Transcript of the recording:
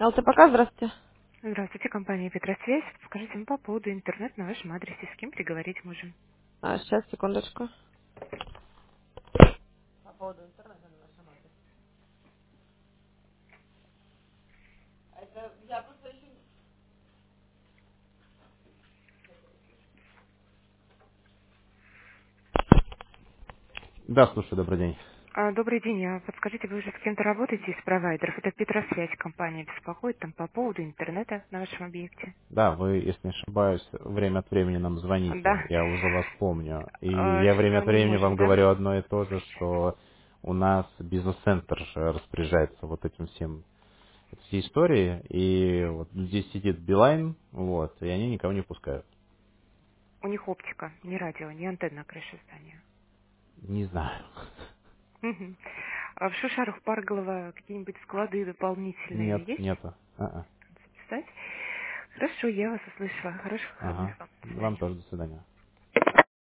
ЛТПК, здравствуйте. Здравствуйте, компания Петросвязь. Скажите, по поводу интернет на вашем адресе, с кем переговорить можем? Сейчас, секундочку. Да, слушай, добрый день. Добрый день. Подскажите, вы уже с кем-то работаете из провайдеров? Это Петросвязь компания беспокоит там по поводу интернета на вашем объекте. Да, вы, если не ошибаюсь, время от времени нам звоните. Да. Я уже вас помню. И я время Что от не времени может, вам да? говорю одно и то же, что у нас бизнес-центр же распоряжается вот этим всем, этой всей историей. И вот здесь сидит Билайн, вот, и они никого не пускают. У них оптика, не радио, не антенна на крыше здания. Не знаю. Мгм. А в Шушарах, Парголово какие-нибудь склады дополнительные Нет, есть? нету. А-а. Записать? Хорошо, я вас услышала. Хороших выходных Ага. вам. До Вам свидания. тоже до свидания.